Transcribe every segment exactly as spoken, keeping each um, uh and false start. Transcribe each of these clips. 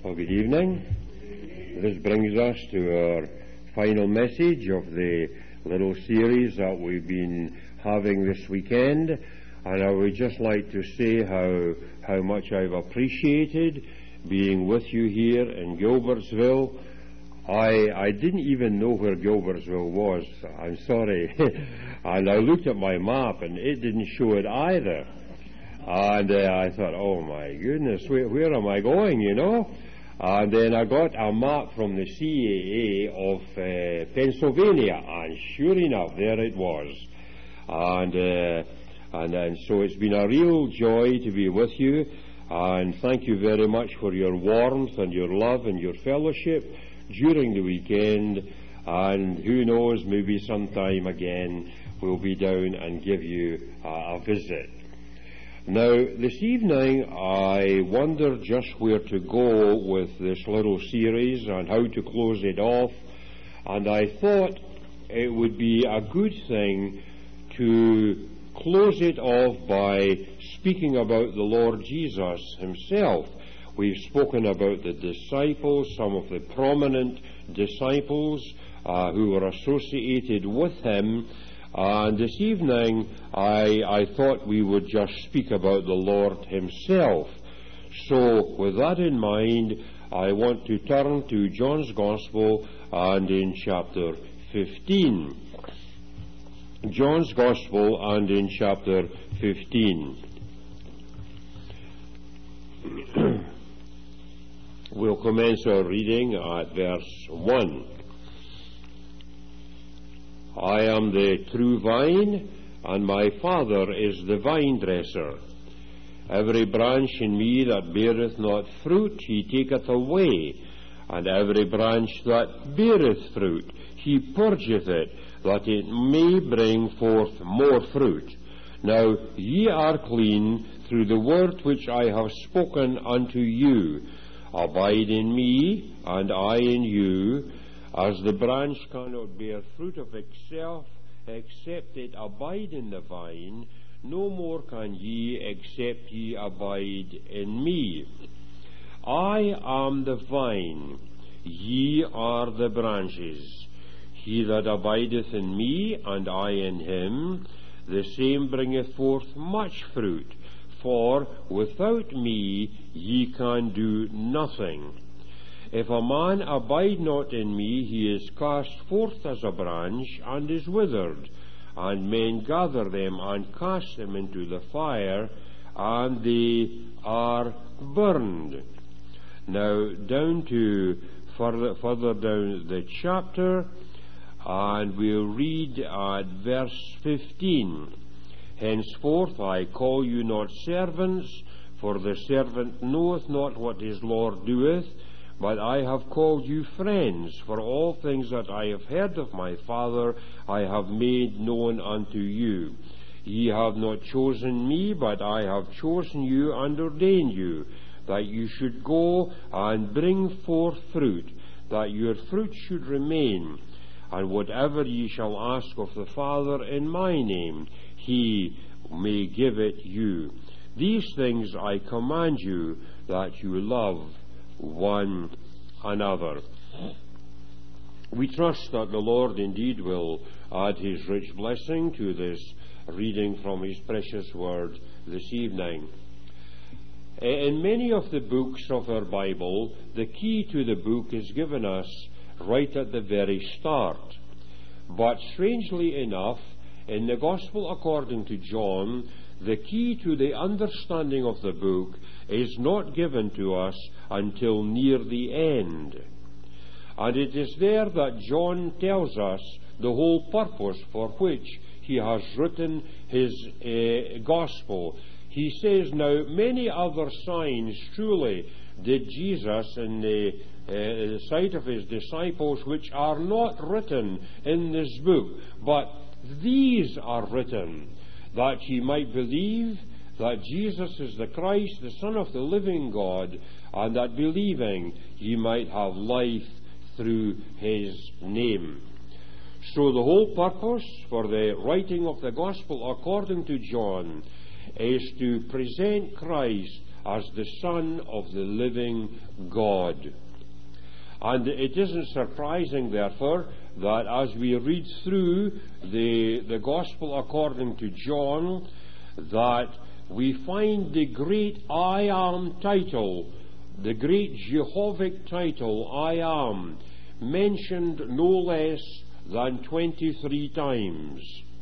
Well, good evening. This brings us to our final message of the little series that we've been having this weekend, and I would just like to say how how much I've appreciated being with you here in Gilbertsville. I I didn't even know where Gilbertsville was. I'm sorry. And I looked at my map and it didn't show it either. And uh, I thought, oh my goodness, where, where am I going, you know? And then I got a map from the C A A of uh, Pennsylvania, and sure enough, there it was. And, uh, and and so it's been a real joy to be with you, and thank you very much for your warmth and your love and your fellowship during the weekend. And who knows, maybe sometime again we'll be down and give you uh, a visit. Now, this evening I wondered just where to go with this little series and how to close it off, and I thought it would be a good thing to close it off by speaking about the Lord Jesus himself. We've spoken about the disciples, some of the prominent disciples uh, who were associated with him. And this evening, I, I thought we would just speak about the Lord himself. So, with that in mind, I want to turn to John's Gospel and in chapter fifteen. John's Gospel and in chapter fifteen. We'll commence our reading at verse one. I am the true vine, and my Father is the vine dresser. Every branch in me that beareth not fruit, he taketh away, and every branch that beareth fruit, he purgeth it, that it may bring forth more fruit. Now ye are clean through the word which I have spoken unto you. Abide in me, and I in you. As the branch cannot bear fruit of itself, except it abide in the vine, no more can ye, except ye abide in me. I am the vine, ye are the branches. He that abideth in me, and I in him, the same bringeth forth much fruit, for without me ye can do nothing. If a man abide not in me, he is cast forth as a branch, and is withered, and men gather them, and cast them into the fire, and they are burned. Now, down to further, further down the chapter, and we'll read at verse fifteen. Henceforth I call you not servants, for the servant knoweth not what his Lord doeth, but I have called you friends, for all things that I have heard of my Father I have made known unto you. Ye have not chosen me, but I have chosen you and ordained you, that you should go and bring forth fruit, that your fruit should remain. And whatever ye shall ask of the Father in my name, he may give it you. These things I command you, that you love one another. We trust that the Lord indeed will add his rich blessing to this reading from his precious word this evening. In many of the books of our Bible, the key to the book is given us right at the very start. But strangely enough, in the Gospel according to John, the key to the understanding of the book is not given to us until near the end. And it is there that John tells us the whole purpose for which he has written his uh, Gospel. He says, now, many other signs truly did Jesus in the uh, sight of his disciples, which are not written in this book, but these are written, that ye might believe that Jesus is the Christ, the Son of the living God, and that believing ye might have life through his name. So the whole purpose for the writing of the Gospel according to John is to present Christ as the Son of the living God. And it isn't surprising, therefore, that as we read through the, the Gospel according to John, that we find the great I Am title, the great Jehovic title, I Am, mentioned no less than twenty-three times.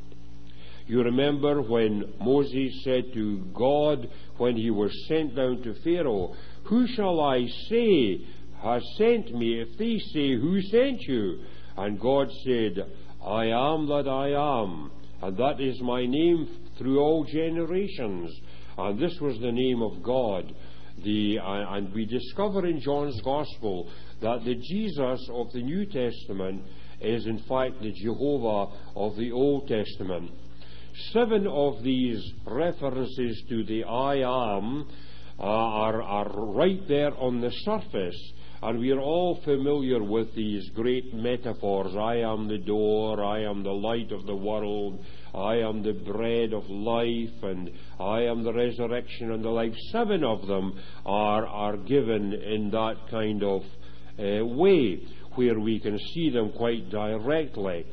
You remember when Moses said to God, when he was sent down to Pharaoh, "Who shall I say has sent me?" If they say, "Who sent you?" And God said, "I am that I am, and that is my name through all generations." And this was the name of God. The, uh, and we discover in John's Gospel that the Jesus of the New Testament is in fact the Jehovah of the Old Testament. Seven of these references to the I Am uh, are, are right there on the surface, and we are all familiar with these great metaphors. I am the door, I am the light of the world, I am the bread of life, and I am the resurrection and the life. Seven of them are, are given in that kind of uh, way, where we can see them quite directly.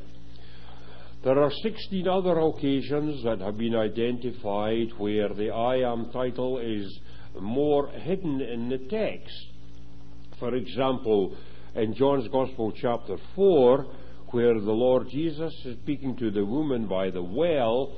There are sixteen other occasions that have been identified where the I Am title is more hidden in the text. For example, in John's Gospel chapter four, where the Lord Jesus is speaking to the woman by the well,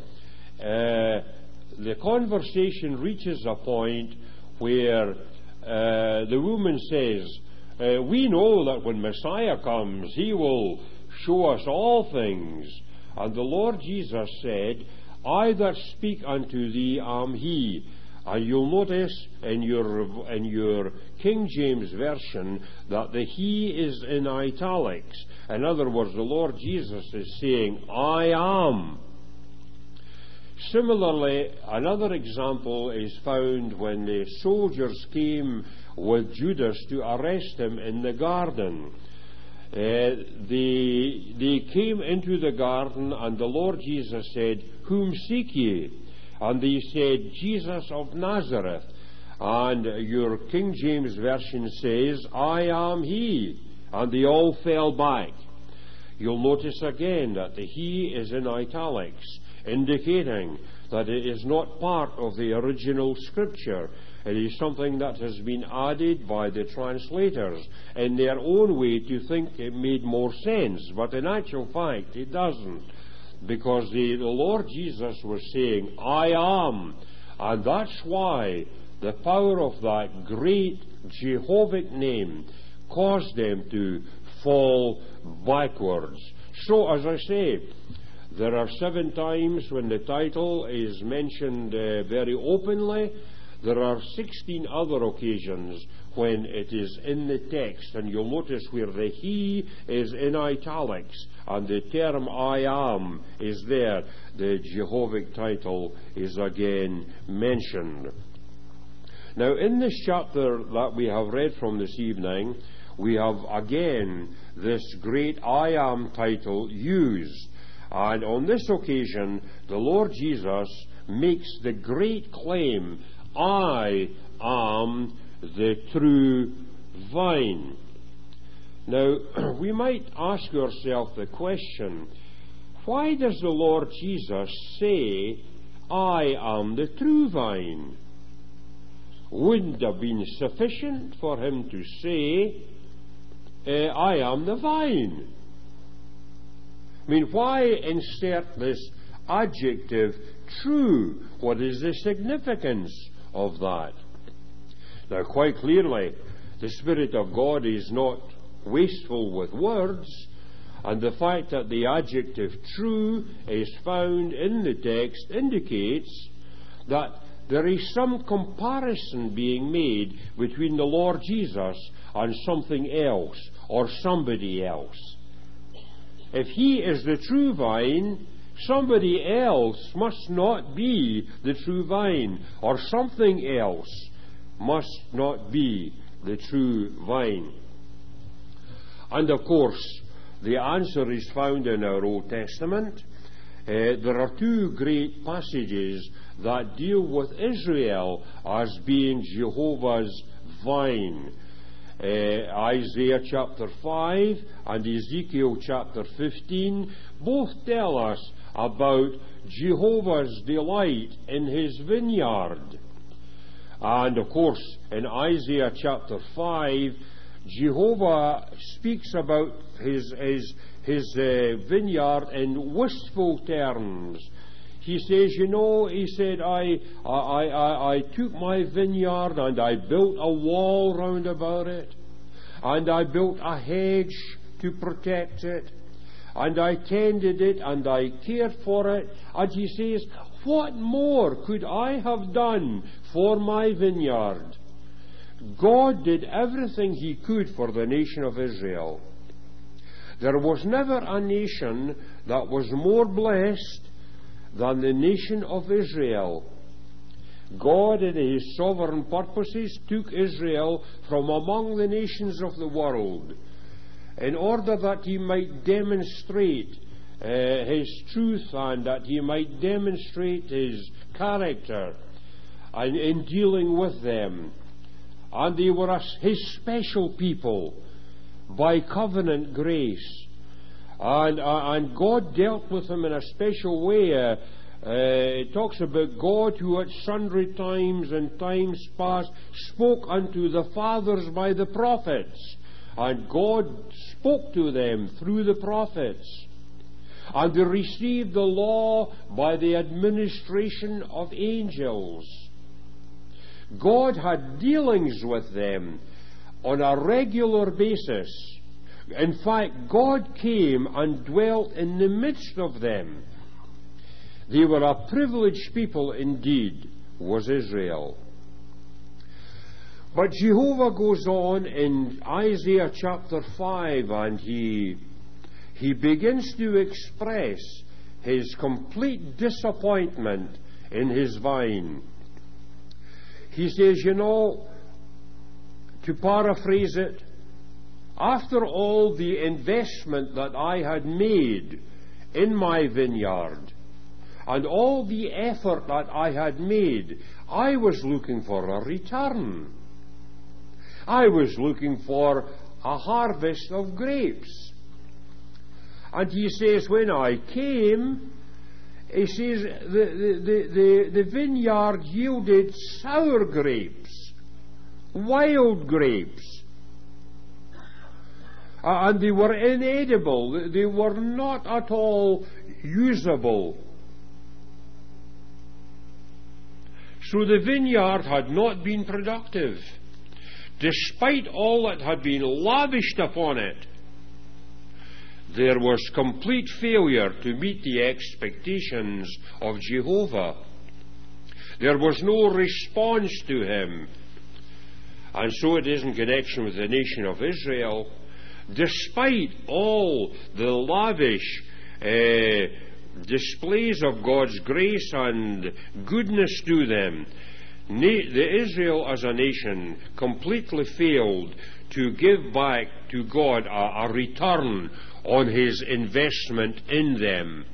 uh, the conversation reaches a point where uh, the woman says, uh, "We know that when Messiah comes, he will show us all things." And the Lord Jesus said, "I that speak unto thee am he." And you'll notice in your in your King James Version that the he is in italics. In other words, the Lord Jesus is saying, "I am." Similarly, another example is found when the soldiers came with Judas to arrest him in the garden. Uh, they, they came into the garden, and the Lord Jesus said, "Whom seek ye?" And they said, "Jesus of Nazareth." And your King James Version says, "I am he." And they all fell back. You'll notice again that the he is in italics, indicating that it is not part of the original scripture. It is something that has been added by the translators in their own way to think it made more sense. But in actual fact, it doesn't. Because the, the Lord Jesus was saying, "I am." And that's why the power of that great Jehovic name caused them to fall backwards. So, as I say, there are seven times when the title is mentioned uh, very openly. There are sixteen other occasions when it is in the text, and you'll notice where the he is in italics and the term I am is there. The Jehovic title is again mentioned. Now, in this chapter that we have read from this evening, we have again this great I am title used. And on this occasion, the Lord Jesus makes the great claim, "I am the true vine." Now, we might ask ourselves the question, why does the Lord Jesus say, "I am the true vine"? Wouldn't it have been sufficient for him to say, uh, "I am the vine"? I mean, why insert this adjective "true"? What is the significance of that? Now, quite clearly, the Spirit of God is not wasteful with words, and the fact that the adjective "true" is found in the text indicates that there is some comparison being made between the Lord Jesus and something else or somebody else. If he is the true vine, somebody else must not be the true vine, or something else must not be the true vine. And of course, the answer is found in our Old Testament. Uh, there are two great passages that deal with Israel as being Jehovah's vine. Uh, Isaiah chapter five and Ezekiel chapter fifteen both tell us about Jehovah's delight in his vineyard. And of course, in Isaiah chapter five, Jehovah speaks about his, his, his uh, vineyard in wistful terms. He says, you know, he said, I, I, I, I took my vineyard and I built a wall round about it, and I built a hedge to protect it, and I tended it and I cared for it. And he says, what more could I have done for my vineyard? God did everything he could for the nation of Israel. There was never a nation that was more blessed than the nation of Israel. God, in his sovereign purposes, took Israel from among the nations of the world in order that he might demonstrate uh, his truth, and that he might demonstrate his character and in dealing with them. And they were his special people by covenant grace. And, uh, and God dealt with them in a special way. Uh, uh, it talks about God who at sundry times and times past spoke unto the fathers by the prophets. And God spoke to them through the prophets. And they received the law by the administration of angels. God had dealings with them on a regular basis. In fact, God came and dwelt in the midst of them. They were a privileged people indeed, was Israel. But Jehovah goes on in Isaiah chapter five, and he, he begins to express his complete disappointment in his vine. He says, you know, to paraphrase it, after all the investment that I had made in my vineyard and all the effort that I had made, I was looking for a return. I was looking for a harvest of grapes. And he says, when I came, he says, the, the, the, the, the vineyard yielded sour grapes, wild grapes. Uh, and they were inedible. They were not at all usable. So the vineyard had not been productive, despite all that had been lavished upon it. There was complete failure to meet the expectations of Jehovah. There was no response to him. And so it is in connection with the nation of Israel. Despite all the lavish uh, displays of God's grace and goodness to them, na- the Israel as a nation completely failed to give back to God a, a return on his investment in them.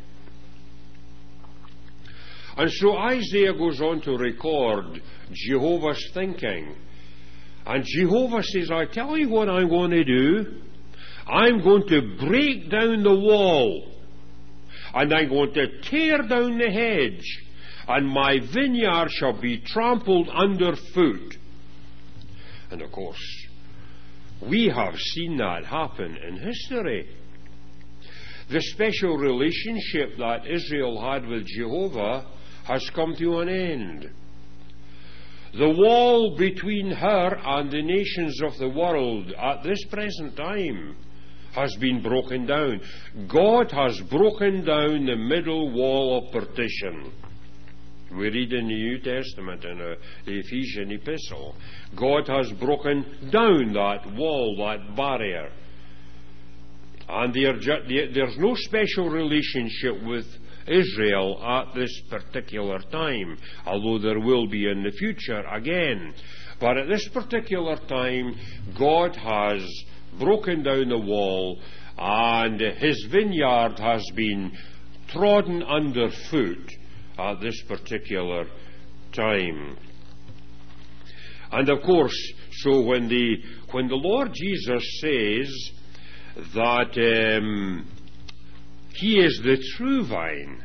And so Isaiah goes on to record Jehovah's thinking. And Jehovah says, I tell you what I'm going to do. I'm going to break down the wall, and I'm going to tear down the hedge, and my vineyard shall be trampled underfoot. And of course, we have seen that happen in history. The special relationship that Israel had with Jehovah has come to an end. The wall between her and the nations of the world at this present time has been broken down. God has broken down the middle wall of partition. We read in the New Testament in uh, the Ephesian epistle, God has broken down that wall, that barrier. And there's no special relationship with Israel at this particular time, although there will be in the future again. But at this particular time, God has broken down the wall, and his vineyard has been trodden underfoot, at this particular time. And of course, so when the when the Lord Jesus says that um, He is the true vine,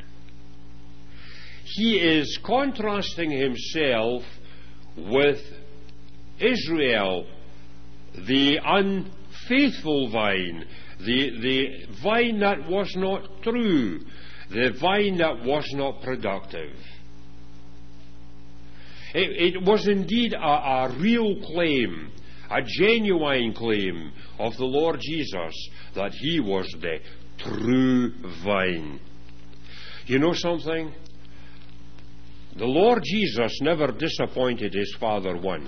He is contrasting Himself with Israel, the unfaithful vine, the, the vine that was not true, the vine that was not productive. It, it was indeed a, a real claim, a genuine claim of the Lord Jesus that He was the true vine. You know something? The Lord Jesus never disappointed His Father once.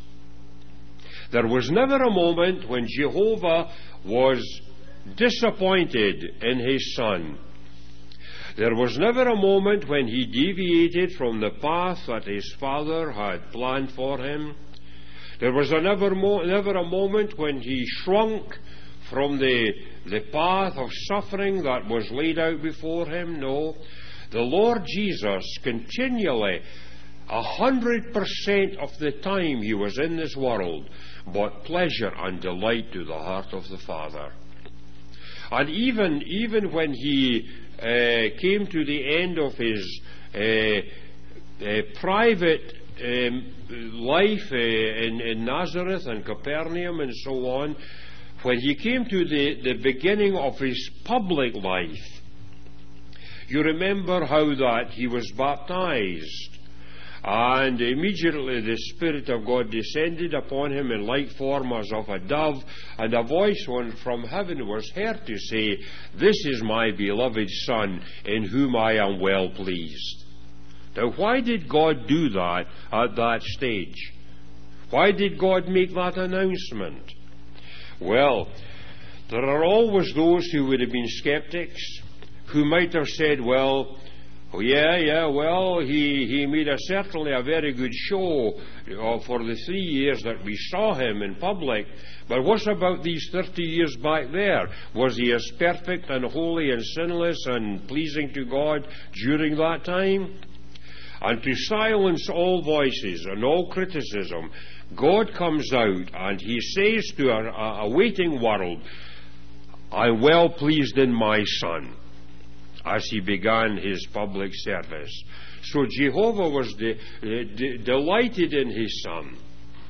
There was never a moment when Jehovah was disappointed in His Son. There was never a moment when He deviated from the path that His Father had planned for Him. There was a never, mo- never a moment when He shrunk from the, the path of suffering that was laid out before Him. No. The Lord Jesus continually, a hundred percent of the time He was in this world, brought pleasure and delight to the heart of the Father. And even, even when He uh, came to the end of His uh, uh, private um, life uh, in, in Nazareth and Capernaum and so on, when He came to the, the beginning of His public life, you remember how that He was baptized, and immediately the Spirit of God descended upon Him in like form as of a dove, and a voice from heaven was heard to say, "This is my beloved Son, in whom I am well pleased." Now, why did God do that at that stage? Why did God make that announcement? Well, there are always those who would have been skeptics, who might have said, well, oh yeah, yeah, well, he, he made a, certainly a very good show uh, for the three years that we saw Him in public, but what about these thirty years back there? Was He as perfect and holy and sinless and pleasing to God during that time? And to silence all voices and all criticism, God comes out and He says to a, a waiting world, "I'm well pleased in my Son," as He began His public service. So Jehovah was de- de- delighted in His Son.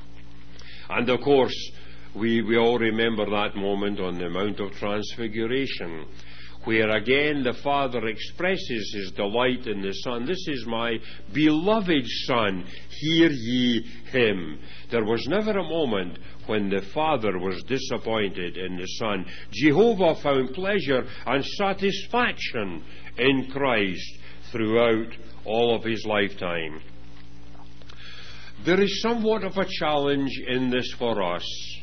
And of course, we, we all remember that moment on the Mount of Transfiguration, where again the Father expresses His delight in the Son. "This is my beloved Son, hear ye Him." There was never a moment when the Father was disappointed in the Son. Jehovah found pleasure and satisfaction in Christ throughout all of His lifetime. There is somewhat of a challenge in this for us.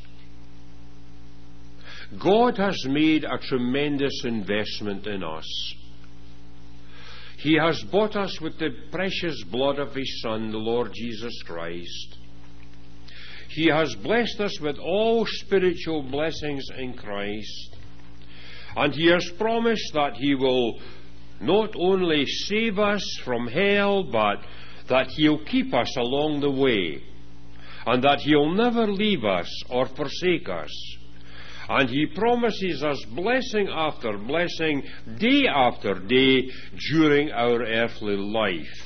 God has made a tremendous investment in us. He has bought us with the precious blood of His Son, the Lord Jesus Christ. He has blessed us with all spiritual blessings in Christ. And He has promised that He will not only save us from hell, but that He'll keep us along the way, and that He'll never leave us or forsake us. And He promises us blessing after blessing, day after day, during our earthly life.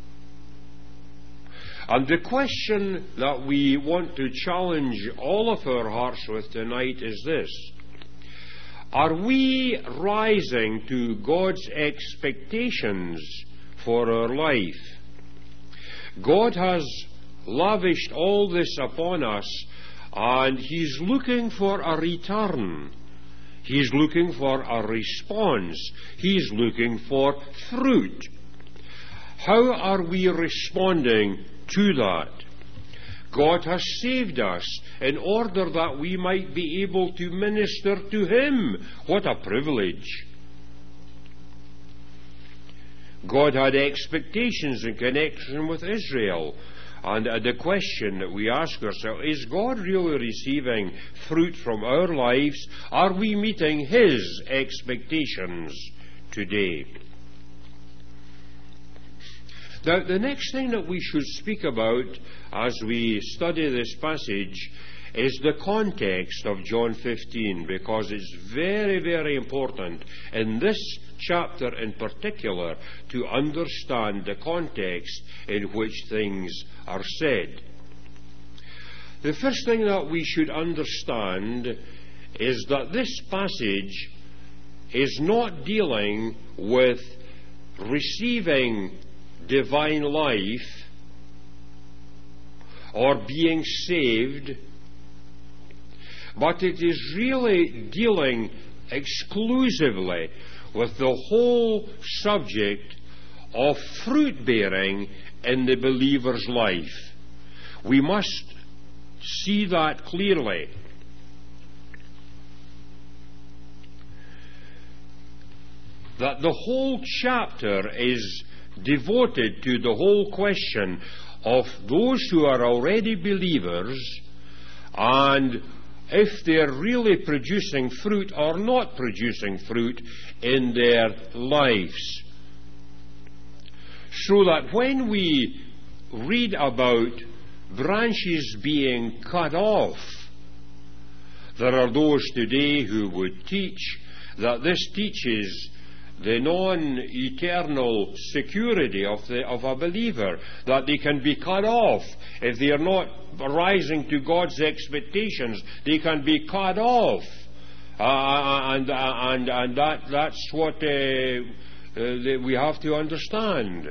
And the question that we want to challenge all of our hearts with tonight is this: are we rising to God's expectations for our life? God has lavished all this upon us, and He's looking for a return. He's looking for a response. He's looking for fruit. How are we responding to that? God has saved us in order that we might be able to minister to Him. What a privilege. God had expectations in connection with Israel. And uh, the question that we ask ourselves, is God really receiving fruit from our lives? Are we meeting His expectations today? Now, the next thing that we should speak about as we study this passage is the context of John fifteen, because it's very, very important in this chapter in particular to understand the context in which things are said. The first thing that we should understand is that this passage is not dealing with receiving divine life or being saved, but it is really dealing exclusively with the whole subject of fruit bearing in the believer's life. We must see that clearly. That the whole chapter is devoted to the whole question of those who are already believers and if they're really producing fruit or not producing fruit in their lives. So that when we read about branches being cut off, there are those today who would teach that this teaches the non-eternal security of, the, of a believer, that they can be cut off. If they are not rising to God's expectations, they can be cut off. Uh, and and, and that, that's what uh, uh, we have to understand.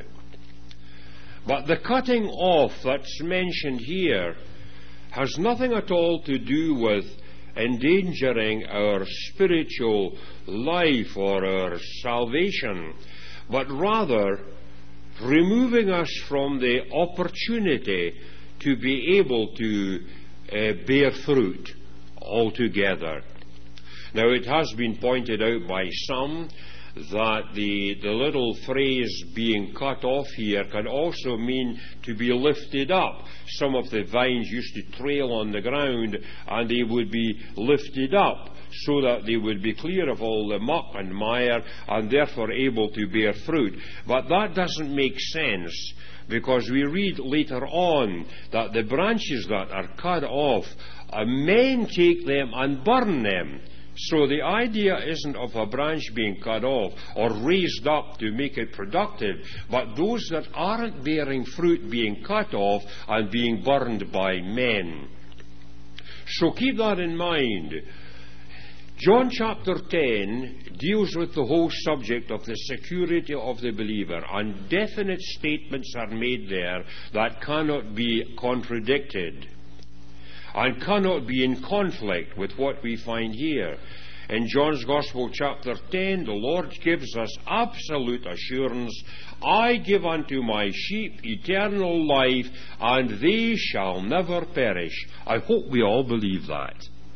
But the cutting off that's mentioned here has nothing at all to do with endangering our spiritual life or our salvation, but rather removing us from the opportunity to be able to uh, bear fruit altogether. Now, it has been pointed out by some that the, the little phrase being cut off here can also mean to be lifted up. Some of the vines used to trail on the ground and they would be lifted up so that they would be clear of all the muck and mire and therefore able to bear fruit. But that doesn't make sense, because we read later on that the branches that are cut off, uh, men take them and burn them. So the idea isn't of a branch being cut off or raised up to make it productive, but those that aren't bearing fruit being cut off and being burned by men. So keep that in mind. John chapter ten deals with the whole subject of the security of the believer, and definite statements are made there that cannot be contradicted and cannot be in conflict with what we find here. In John's Gospel chapter ten, the Lord gives us absolute assurance, I give unto my sheep eternal life, and they shall never perish. I hope we all believe that.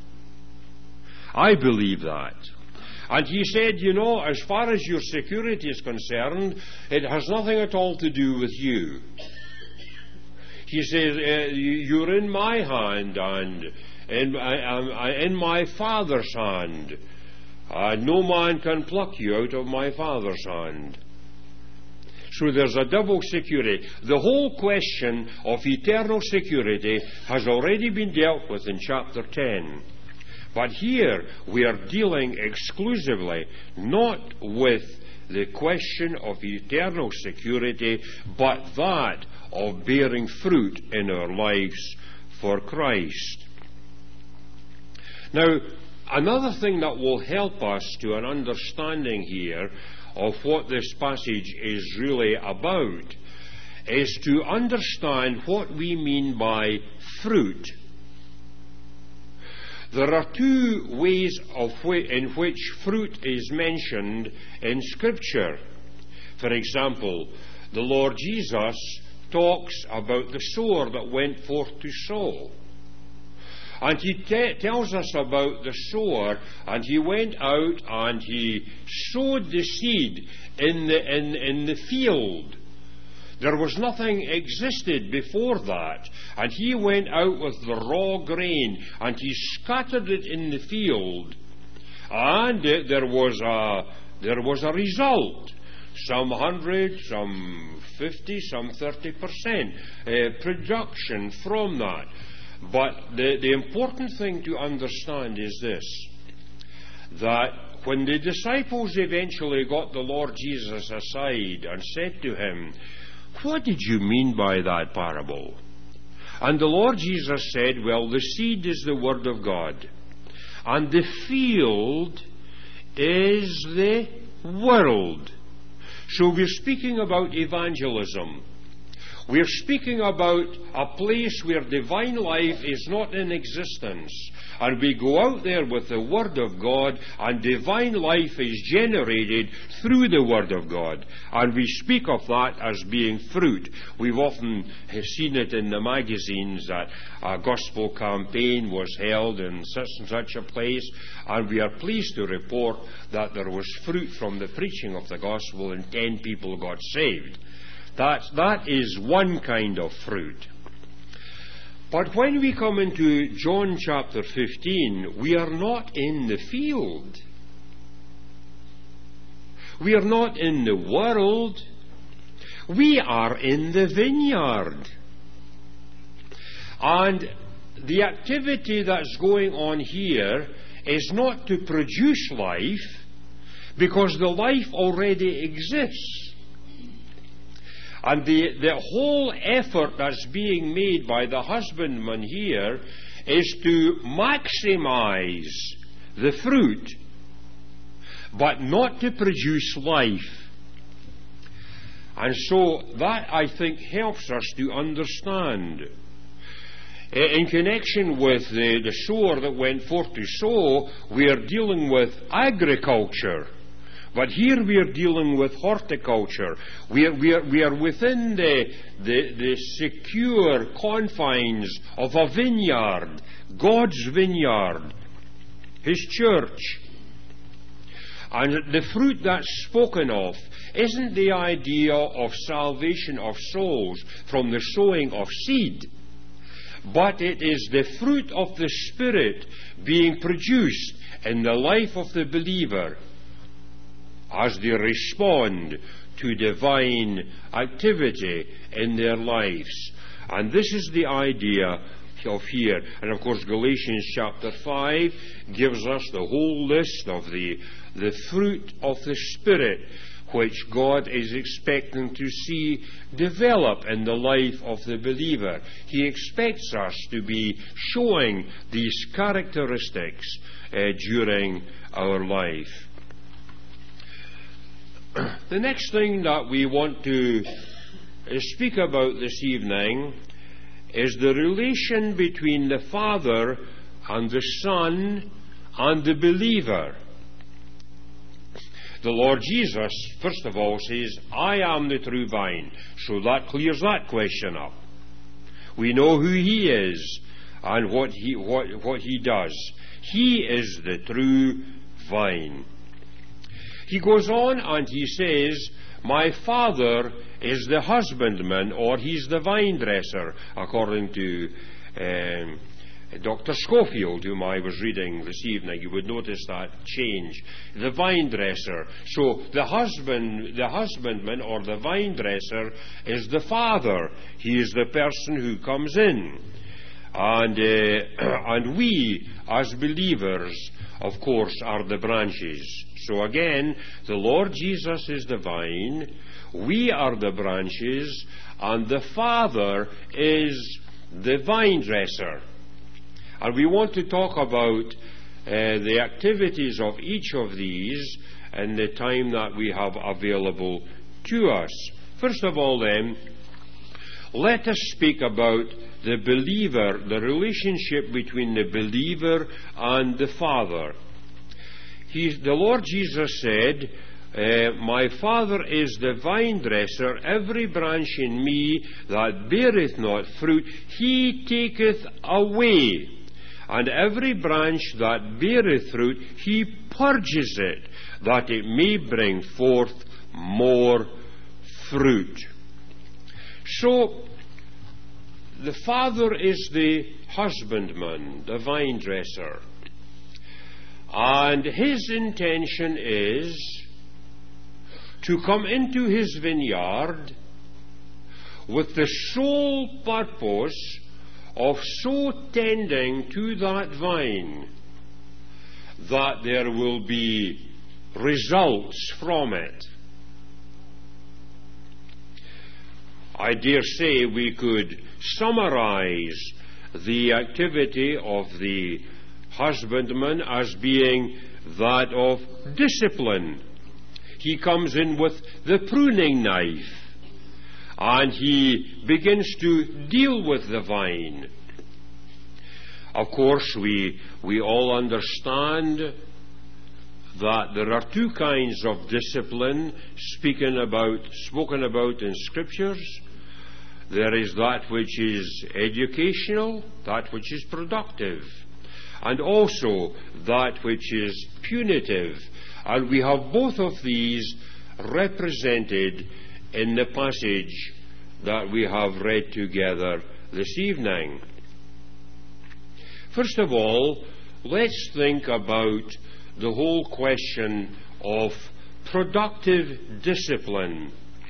I believe that. And he said, you know, as far as your security is concerned, it has nothing at all to do with you. He says, uh, you're in my hand and in, uh, in my Father's hand. Uh, no man can pluck you out of my Father's hand. So there's a double security. The whole question of eternal security has already been dealt with in chapter ten. But here we are dealing exclusively not with the question of eternal security, but that of bearing fruit in our lives for Christ. Now, another thing that will help us to an understanding here of what this passage is really about is to understand what we mean by fruit. There are two ways of wh- in which fruit is mentioned in Scripture. For example, the Lord Jesus talks about the sower that went forth to sow. And he te- tells us about the sower, and he went out and he sowed the seed in the, in, in the field. There was nothing existed before that. And he went out with the raw grain and he scattered it in the field. And uh, there was a there was a result. some one hundred, some fifty, some thirty percent uh, production from that. But the, the important thing to understand is this, that when the disciples eventually got the Lord Jesus aside and said to him, "What did you mean by that parable?" And the Lord Jesus said, "Well, the seed is the Word of God, and the field is the world." So we're speaking about evangelism. We're speaking about a place where divine life is not in existence. And we go out there with the Word of God, and divine life is generated through the Word of God. And we speak of that as being fruit. We've often seen it in the magazines that a gospel campaign was held in such and such a place, and we are pleased to report that there was fruit from the preaching of the gospel and ten people got saved. That, that is one kind of fruit. But when we come into John chapter fifteen, we are not in the field. We are not in the world. We are in the vineyard. And the activity that's going on here is not to produce life, because the life already exists. And the, the whole effort that's being made by the husbandman here is to maximize the fruit, but not to produce life. And so that, I think, helps us to understand. In connection with the, the sower that went forth to sow, we are dealing with agriculture. But here we are dealing with horticulture. We are, we are, we are within the, the, the secure confines of a vineyard, God's vineyard, His church. And the fruit that's spoken of isn't the idea of salvation of souls from the sowing of seed, but it is the fruit of the Spirit being produced in the life of the believer as they respond to divine activity in their lives. And this is the idea of here. And of course Galatians chapter five gives us the whole list of the, the fruit of the Spirit which God is expecting to see develop in the life of the believer. He expects us to be showing these characteristics uh, during our life. The next thing that we want to speak about this evening is the relation between the Father and the Son and the believer. The Lord Jesus, first of all, says, "I am the true vine." So that clears that question up. We know who He is and what He, what, what He does. He is the true vine. He goes on and he says, "My Father is the husbandman," or He's the vine dresser, according to um, Doctor Schofield, whom I was reading this evening. You would notice that change. The vine dresser. So the husband, the husbandman or the vine dresser is the Father. He is the person who comes in. And, uh, and we, as believers, of course, are the branches. So again, the Lord Jesus is the vine, we are the branches, and the Father is the vine dresser. And we want to talk about uh, the activities of each of these in the time that we have available to us. First of all then, let us speak about the believer, the relationship between the believer and the Father. He, the Lord Jesus said, uh, "My Father is the vine dresser. Every branch in me that beareth not fruit, He taketh away. And every branch that beareth fruit, He purges it, that it may bring forth more fruit." So, the Father is the husbandman, the vine dresser. And His intention is to come into his vineyard with the sole purpose of so tending to that vine that there will be results from it. I dare say we could summarize the activity of the husbandman as being that of discipline. He comes in with the pruning knife and he begins to deal with the vine. Of course, we, we all understand that there are two kinds of discipline speaking about, spoken about in Scriptures. There is that which is educational, that which is productive, and also that which is punitive. And we have both of these represented in the passage that we have read together this evening. First of all, let's think about the whole question of productive discipline.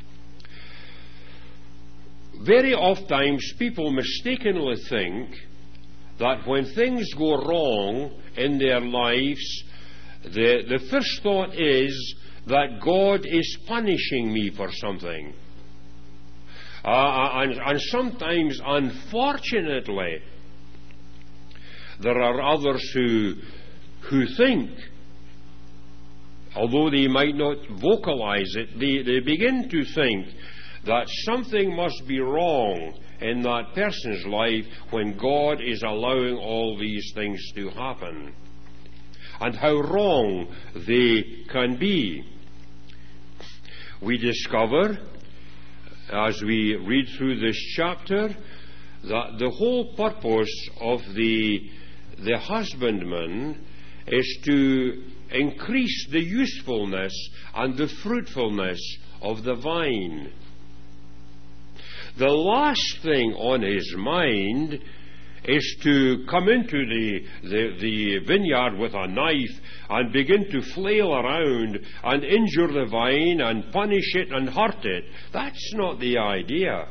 Very oftentimes people mistakenly think that when things go wrong in their lives, the, the first thought is that God is punishing me for something. Uh, and, and sometimes, unfortunately, there are others who, who think, although they might not vocalize it, they, they begin to think that something must be wrong in that person's life when God is allowing all these things to happen, and how wrong they can be. We discover, as we read through this chapter, that the whole purpose of the, the husbandman is to increase the usefulness and the fruitfulness of the vine. The last thing on his mind is to come into the, the, the vineyard with a knife and begin to flail around and injure the vine and punish it and hurt it. That's not the idea.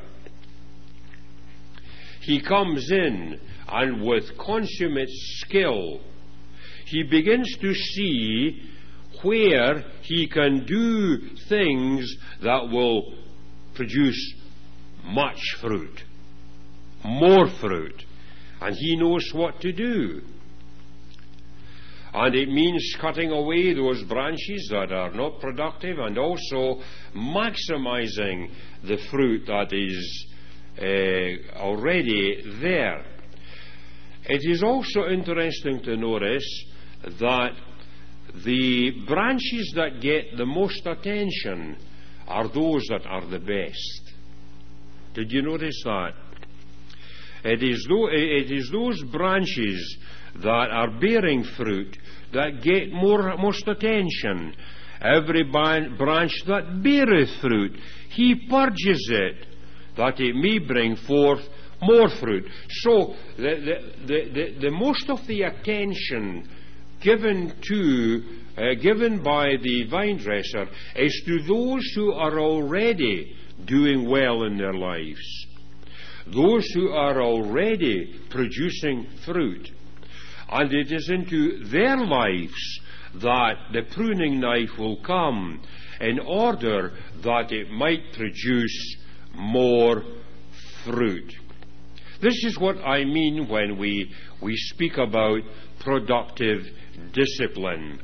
He comes in and with consummate skill, he begins to see where he can do things that will produce much fruit, more fruit, and he knows what to do. And it means cutting away those branches that are not productive and also maximizing the fruit that is uh, already there. It is also interesting to notice that the branches that get the most attention are those that are the best. Did you notice that? It is, th- it is those branches that are bearing fruit that get more, most attention. Every ban- branch that beareth fruit, he purges it, that it may bring forth more fruit. So, the, the, the, the, the most of the attention given to, uh, given by the vine dresser is to those who are already doing well in their lives, those who are already producing fruit. And it is into their lives that the pruning knife will come in order that it might produce more fruit. This is what I mean when we, we speak about productive discipline.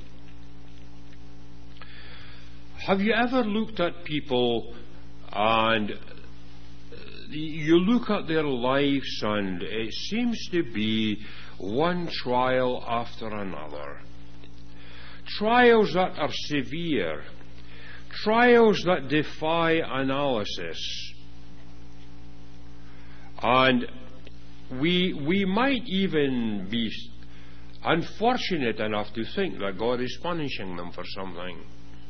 Have you ever looked at people and you look at their lives and it seems to be one trial after another? Trials that are severe, trials that defy analysis. And we, we might even be unfortunate enough to think that God is punishing them for something.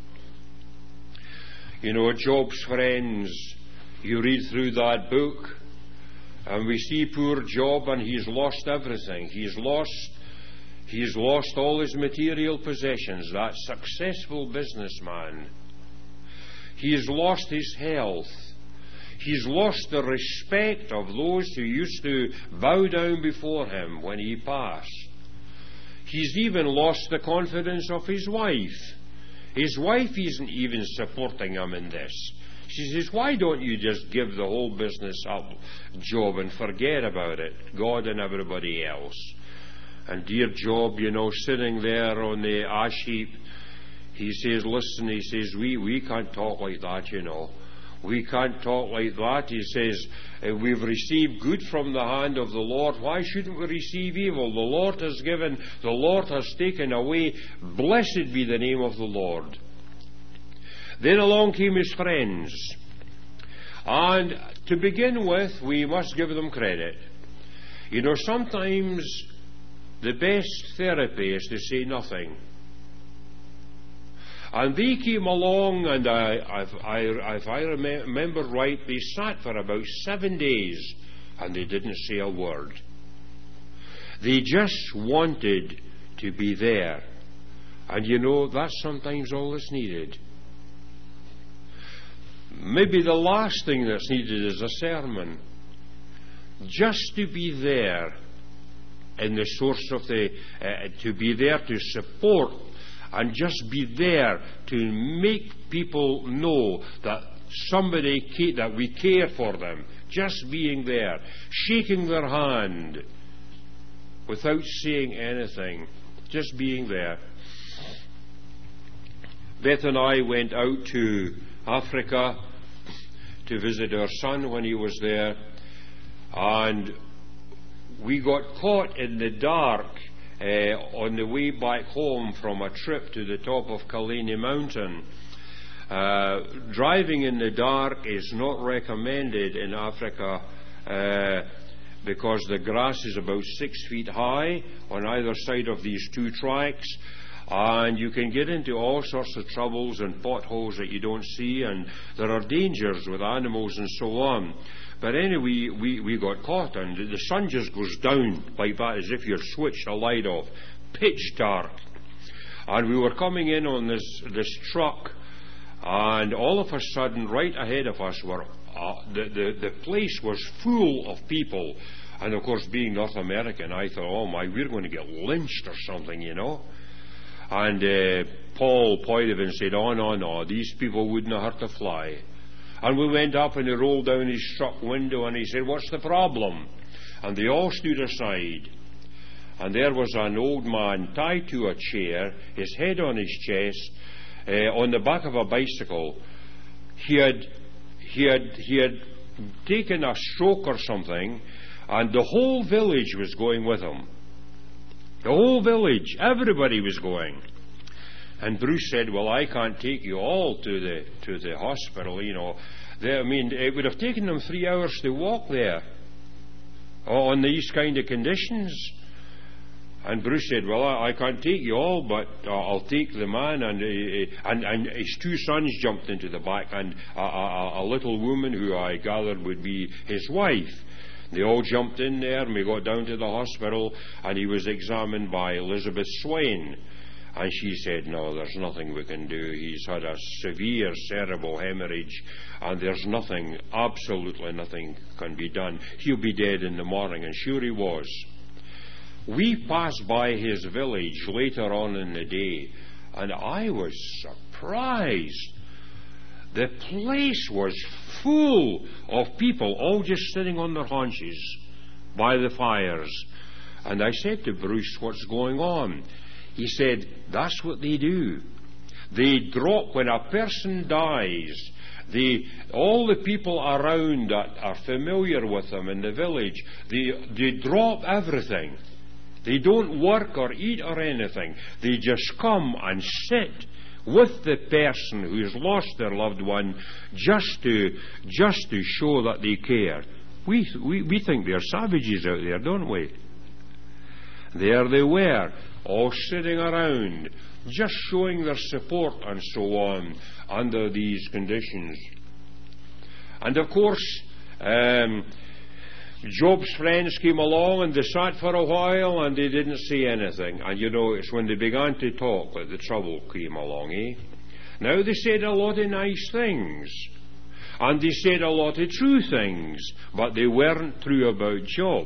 You know, Job's friends, you read through that book, and we see poor Job, and he's lost everything. He's lost, he's lost all his material possessions, that successful businessman. He's lost his health. He's lost the respect of those who used to bow down before him when he passed. He's even lost the confidence of his wife. His wife isn't even supporting him in this. She says, why don't you just give the whole business up, Job, and forget about it, God and everybody else? And dear Job, you know, sitting there on the ash heap, he says, listen, he says, we, we can't talk like that, you know. We can't talk like that. He says, we've received good from the hand of the Lord. Why shouldn't we receive evil? The Lord has given, the Lord has taken away. Blessed be the name of the Lord. Then along came his friends. And to begin with, we must give them credit. You know, sometimes the best therapy is to say nothing. And they came along, and I, if, I, if I remember right, they sat for about seven days, and they didn't say a word. They just wanted to be there. And you know, that's sometimes all that's needed. Maybe the last thing that's needed is a sermon. Just to be there in the source of the, uh, to be there to support, and just be there to make people know that somebody, that we care for them. Just being there, shaking their hand without saying anything, just being there. Beth and I went out to Africa to visit our son when he was there, and we got caught in the dark Uh, on the way back home from a trip to the top of Kalini Mountain. Uh, driving in the dark is not recommended in Africa uh, because the grass is about six feet high on either side of these two tracks, and you can get into all sorts of troubles and potholes that you don't see, and there are dangers with animals and so on. But anyway, we, we got caught, and the sun just goes down like that, as if you're switched a light off. Pitch dark. And we were coming in on this, this truck, and all of a sudden, right ahead of us, were uh, the, the, the place was full of people. And of course, being North American, I thought, oh my, we're going to get lynched or something, you know. And uh, Paul pointed and said, oh no, no, these people wouldn't hurt a fly. And we went up, and he rolled down his truck window, and he said, what's the problem? And they all stood aside. And there was an old man tied to a chair, his head on his chest, uh, on the back of a bicycle. He had, he had, he had taken a stroke or something, and the whole village was going with him. The whole village, everybody was going. And Bruce said, well, I can't take you all to the to the hospital, you know. They, I mean, it would have taken them three hours to walk there on these kind of conditions. And Bruce said, well, I, I can't take you all, but uh, I'll take the man. And, uh, and and his two sons jumped into the back, and a, a, a little woman who I gathered would be his wife. They all jumped in there, and we got down to the hospital, and he was examined by Elizabeth Swain. And she said, no, there's nothing we can do. He's had a severe cerebral hemorrhage, and there's nothing, absolutely nothing can be done. He'll be dead in the morning. And sure he was. We passed by his village later on in the day, and I was surprised. The place was full of people, all just sitting on their haunches by the fires. And I said to Bruce, what's going on? He said, that's what they do. They drop, when a person dies, they, all the people around that are familiar with them in the village, they, they drop everything. They don't work or eat or anything. They just come and sit with the person who's lost their loved one, just to just to show that they care. We, we, we think they're savages out there, don't we? There they were, all sitting around, just showing their support and so on under these conditions. And of course, um, Job's friends came along, and they sat for a while, and they didn't say anything. And you know, it's when they began to talk that the trouble came along, eh? Now, they said a lot of nice things, and they said a lot of true things, but they weren't true about Job.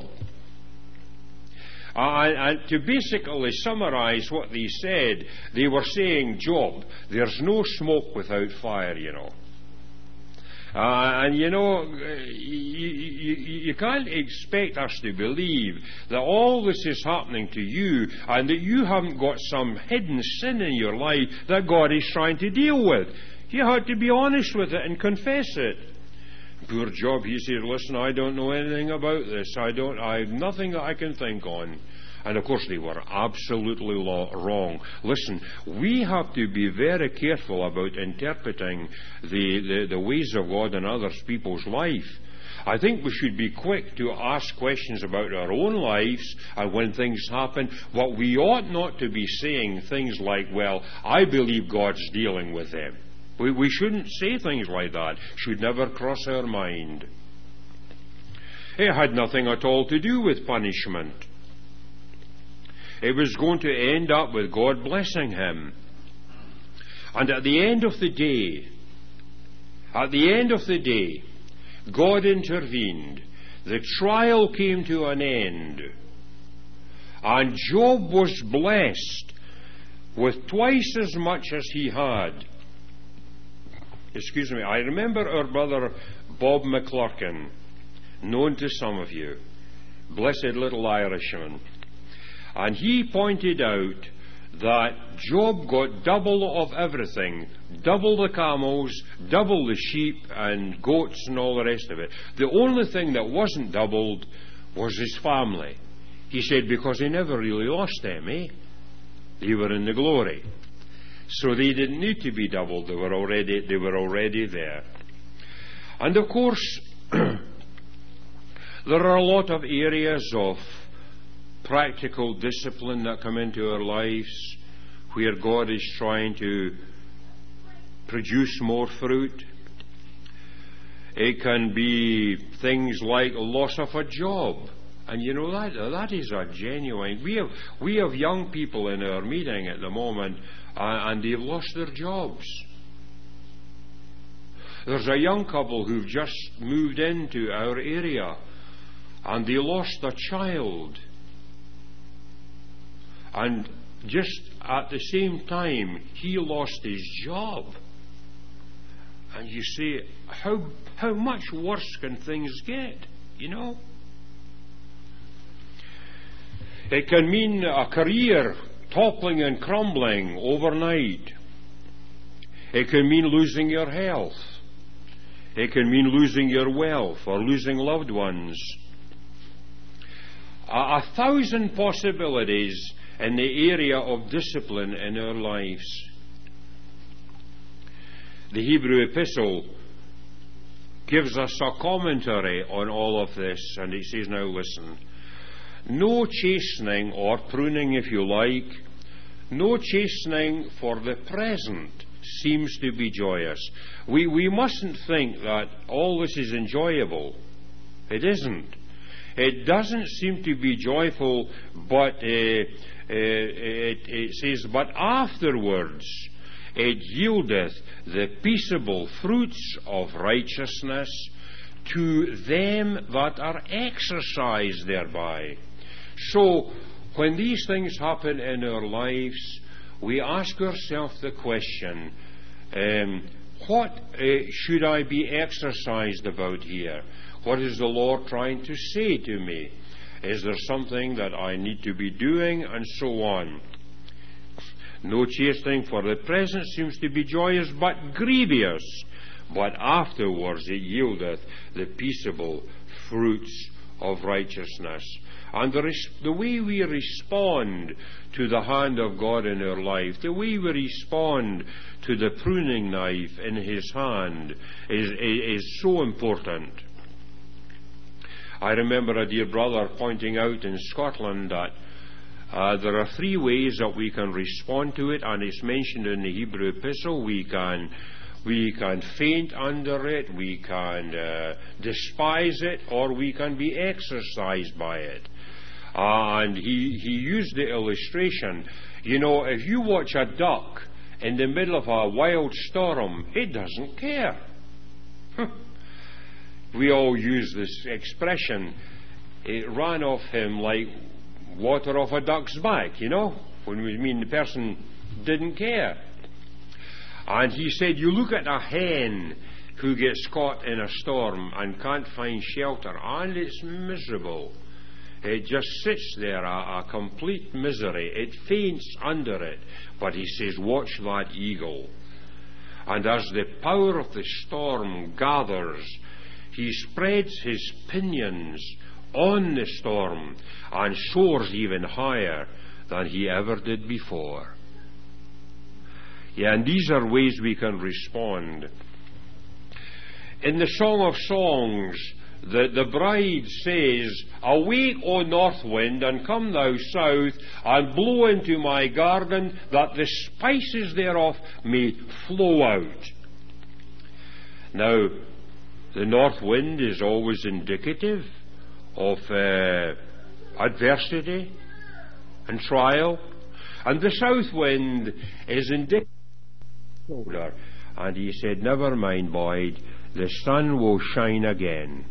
Uh, and to basically summarize what they said, they were saying, Job, there's no smoke without fire, you know. Uh, and you know, you, you, you can't expect us to believe that all this is happening to you and that you haven't got some hidden sin in your life that God is trying to deal with. You had to be honest with it and confess it. Poor Job, he said, listen, I don't know anything about this. I don't, I have nothing that I can think on. And of course they were absolutely lo- wrong. Listen, we have to be very careful about interpreting the, the, the ways of God in other people's life. I think we should be quick to ask questions about our own lives and when things happen, but we ought not to be saying things like, well, I believe God's dealing with them. We, we shouldn't say things like that. Should never cross our mind. It had nothing at all to do with punishment. It was going to end up with God blessing him. And at the end of the day, at the end of the day, God intervened. The trial came to an end. And Job was blessed with twice as much as he had. Excuse me, I remember our brother Bob McClurkin, known to some of you, blessed little Irishman. And he pointed out that Job got double of everything. Double the camels, double the sheep and goats and all the rest of it. The only thing that wasn't doubled was his family. He said because he never really lost them, eh? They were in the glory. So they didn't need to be doubled. They were already, they were already there. And of course, there are a lot of areas of practical discipline that come into our lives where God is trying to produce more fruit. It can be things like loss of a job. And you know, that that is a genuine... We have, we have young people in our meeting at the moment uh, and they've lost their jobs. There's a young couple who've just moved into our area and they lost a child. And just at the same time, he lost his job. And you say, how how much worse can things get? You know? It can mean a career toppling and crumbling overnight. It can mean losing your health. It can mean losing your wealth or losing loved ones. A, a thousand possibilities in the area of discipline in our lives. The Hebrew epistle gives us a commentary on all of this, and it says, now listen, no chastening or pruning, if you like, no chastening for the present seems to be joyous. We, we mustn't think that all this is enjoyable. It isn't. It doesn't seem to be joyful, but uh, uh, it, it says, but afterwards it yieldeth the peaceable fruits of righteousness to them that are exercised thereby. So, when these things happen in our lives, we ask ourselves the question, um, what uh, should I be exercised about here? What is the Lord trying to say to me? Is there something that I need to be doing? And so on. No chastening for the present seems to be joyous, but grievous. But afterwards it yieldeth the peaceable fruits of righteousness. And the, res- the way we respond to the hand of God in our life, the way we respond to the pruning knife in His hand is, is, is so important. I remember a dear brother pointing out in Scotland that uh, there are three ways that we can respond to it, and it's mentioned in the Hebrew epistle. We can we can faint under it, we can uh, despise it, or we can be exercised by it. Uh, and he, he used the illustration. You know, if you watch a duck in the middle of a wild storm, he doesn't care. We all use this expression, it ran off him like water off a duck's back, you know, when we mean the person didn't care. And he said, you look at a hen who gets caught in a storm and can't find shelter, and it's miserable. It just sits there, a, a complete misery. It faints under it. But he says, watch that eagle. And as the power of the storm gathers, he spreads his pinions on the storm and soars even higher than he ever did before. Yeah, and these are ways we can respond. In the Song of Songs, the, the bride says, awake, O north wind, and come thou south, and blow into my garden, that the spices thereof may flow out. Now, the north wind is always indicative of uh, adversity and trial, and the south wind is indicative of shoulder. And he said, never mind, Boyd, the sun will shine again.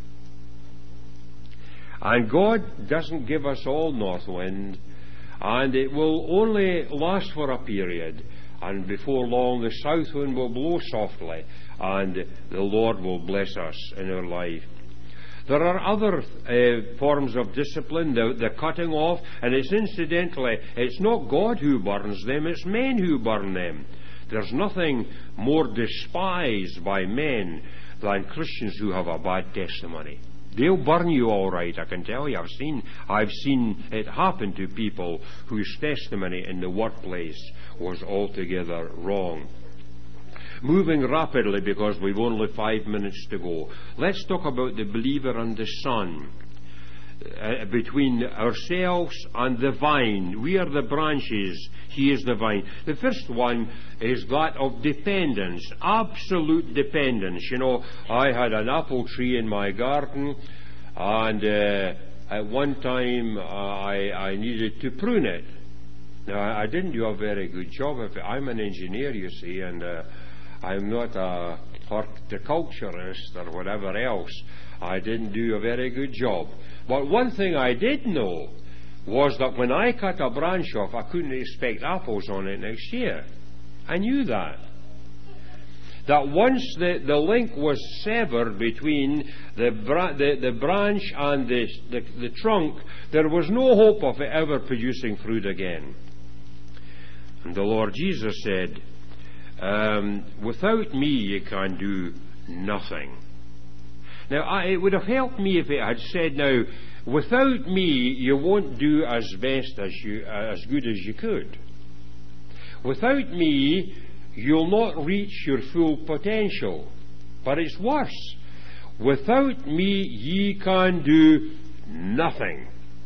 And God doesn't give us all north wind, and it will only last for a period, and before long the south wind will blow softly, and the Lord will bless us in our life. There are other uh, forms of discipline, the, the cutting off, and it's incidentally, it's not God who burns them, it's men who burn them. There's nothing more despised by men than Christians who have a bad testimony. They'll burn you all right, I can tell you. I've seen, I've seen it happen to people whose testimony in the workplace was altogether wrong. Moving rapidly, because we've only five minutes to go, let's talk about the believer and the Son. Uh, between ourselves and the vine. We are the branches, he is the vine. The first one is that of dependence, absolute dependence. You know, I had an apple tree in my garden, and uh, at one time uh, I, I needed to prune it. Now, I, I didn't do a very good job of it. I'm an engineer, you see, and uh, I'm not a horticulturist or whatever else. I didn't do a very good job. But one thing I did know was that when I cut a branch off, I couldn't expect apples on it next year. I knew that. That once the, the link was severed between the, bra- the, the branch and the, the, the trunk, there was no hope of it ever producing fruit again. And the Lord Jesus said, um, without me you can do nothing. Now, I, it would have helped me if it had said, now, without me, you won't do as best as you, uh, as good as you could. Without me, you'll not reach your full potential. But it's worse. Without me, ye can do nothing.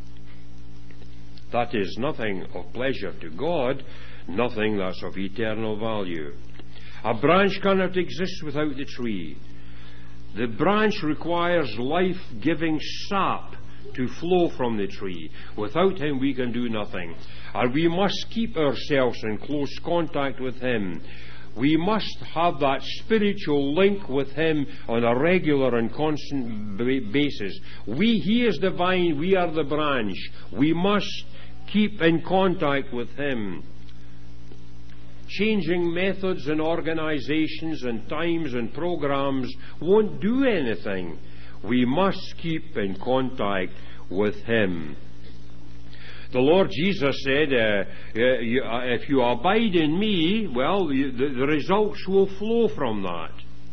That is, nothing of pleasure to God, nothing that's of eternal value. A branch cannot exist without the tree. The branch requires life-giving sap to flow from the tree. Without him we can do nothing. And we must keep ourselves in close contact with him. We must have that spiritual link with him on a regular and constant basis. We, he is the vine, we are the branch. We must keep in contact with him. Changing methods and organizations and times and programs won't do anything. We must keep in contact with him. The Lord Jesus said, uh, uh, you, uh, if you abide in me, well, you, the, the results will flow from that.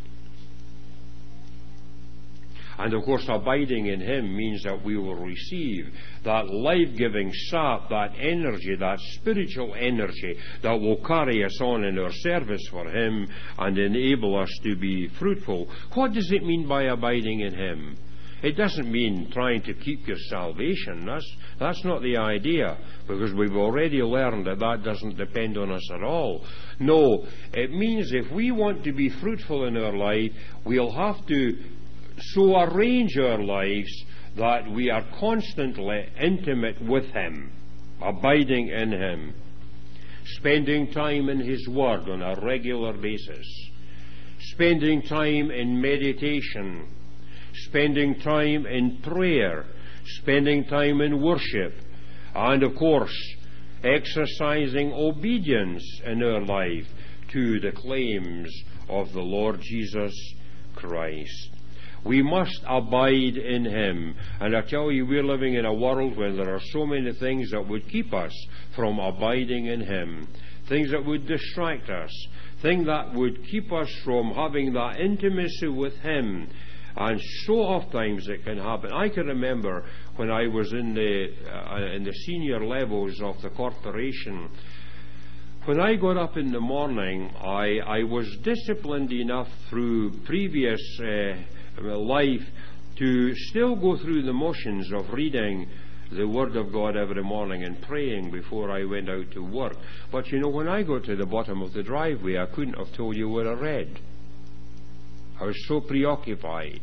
And of course, abiding in him means that we will receive that life-giving sap, that energy, that spiritual energy that will carry us on in our service for him and enable us to be fruitful. What does it mean by abiding in him? It doesn't mean trying to keep your salvation. That's, that's not the idea, because we've already learned that that doesn't depend on us at all. No, it means if we want to be fruitful in our life, we'll have to so arrange our lives that we are constantly intimate with him, abiding in him. spending time in His Word on a regular basis, spending time in meditation, spending time in prayer, spending time in worship, and of course, exercising obedience in our life to the claims of the Lord Jesus Christ. We must abide in Him. And I tell you, we're living in a world where there are so many things that would keep us from abiding in Him. Things that would distract us. Things that would keep us from having that intimacy with Him. And so oftentimes it can happen. I can remember when I was in the, uh, in the senior levels of the corporation, when I got up in the morning, I, I was disciplined enough through previous uh, life to still go through the motions of reading the Word of God every morning and praying before I went out to work. But you know, when I got to the bottom of the driveway, I couldn't have told you what I read. I was so preoccupied,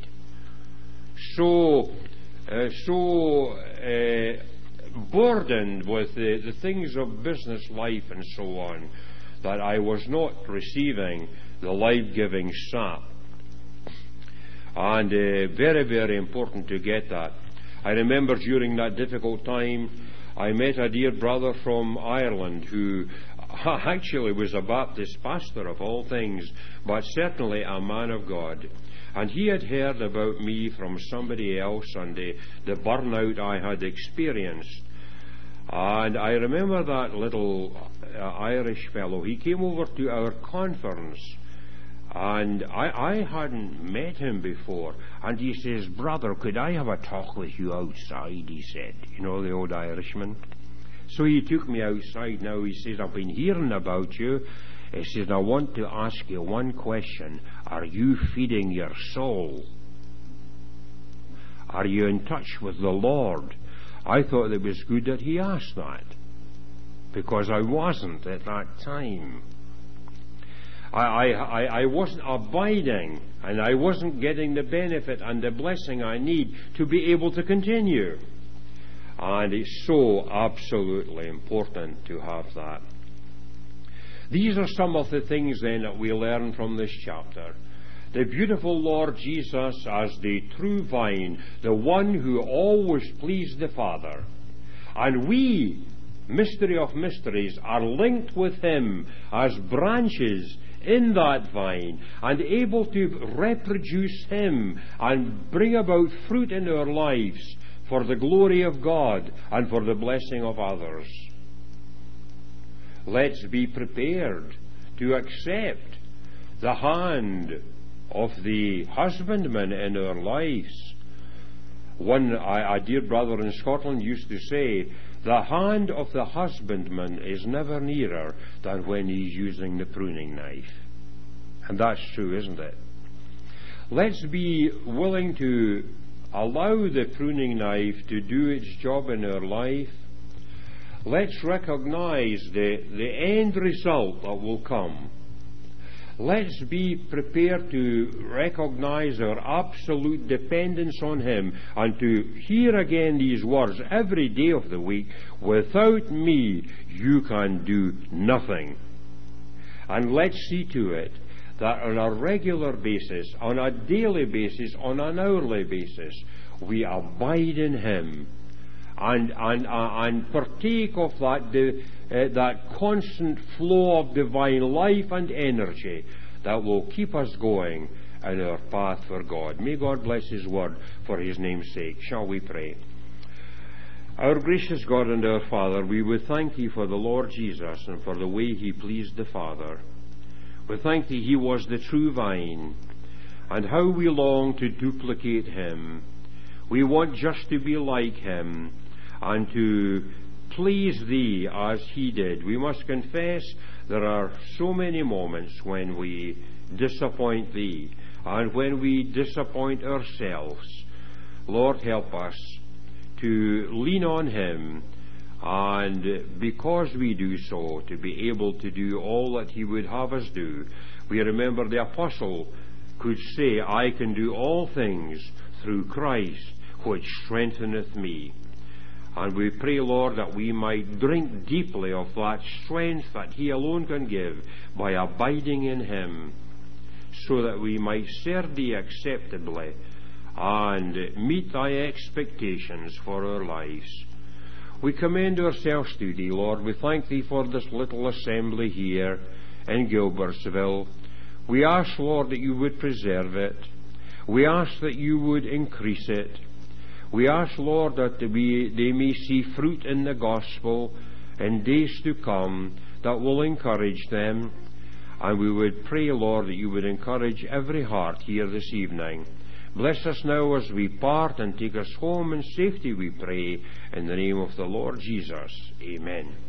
so uh, so uh, burdened with the, the things of business life and so on, that I was not receiving the life-giving sap. And uh, very, very important to get that. I remember during that difficult time, I met a dear brother from Ireland who actually was a Baptist pastor of all things, but certainly a man of God. And he had heard about me from somebody else and the, the burnout I had experienced. And I remember that little uh, Irish fellow. He came over to our conference, and I, I hadn't met him before. And he says, "Brother, could I have a talk with you outside?" he said. You know, the old Irishman. So he took me outside. Now he says, "I've been hearing about you." He says, "I want to ask you one question. Are you feeding your soul? Are you in touch with the Lord?" I thought it was good that he asked that, because I wasn't at that time. I, I, I wasn't abiding, and I wasn't getting the benefit and the blessing I need to be able to continue. And it's so absolutely important to have that. These are some of the things then that we learn from this chapter. The beautiful Lord Jesus as the true vine, the one who always pleased the Father. And we, mystery of mysteries, are linked with Him as branches in that vine and able to reproduce Him and bring about fruit in our lives for the glory of God and for the blessing of others. Let's be prepared to accept the hand of the husbandman in our lives. One, a, a dear brother in Scotland used to say, "The hand of the husbandman is never nearer than when he's using the pruning knife." And that's true, isn't it? Let's be willing to allow the pruning knife to do its job in our life. Let's recognize the, the end result that will come. Let's be prepared to recognize our absolute dependence on Him and to hear again these words every day of the week: "Without me, you can do nothing." And let's see to it that on a regular basis, on a daily basis, on an hourly basis, we abide in Him and and uh, and partake of that the, uh, that constant flow of divine life and energy that will keep us going in our path for God. May God bless His word for His name's sake. Shall we pray? Our gracious God and our Father, we would thank Thee for the Lord Jesus and for the way He pleased the Father. We thank Thee He was the true vine, and how we long to duplicate Him. We want just to be like Him and to please Thee as He did. We must confess there are so many moments when we disappoint Thee and when we disappoint ourselves. Lord, help us to lean on Him, and because we do so, to be able to do all that He would have us do. We remember the apostle could say, "I can do all things through Christ which strengtheneth me." And we pray, Lord, that we might drink deeply of that strength that He alone can give by abiding in Him, so that we might serve Thee acceptably and meet Thy expectations for our lives. We commend ourselves to Thee, Lord. We thank Thee for this little assembly here in Gilbertsville. We ask, Lord, that You would preserve it. We ask that You would increase it. We ask, Lord, that we, they may see fruit in the gospel in days to come that will encourage them. And we would pray, Lord, that You would encourage every heart here this evening. Bless us now as we part, and take us home in safety, we pray, in the name of the Lord Jesus. Amen.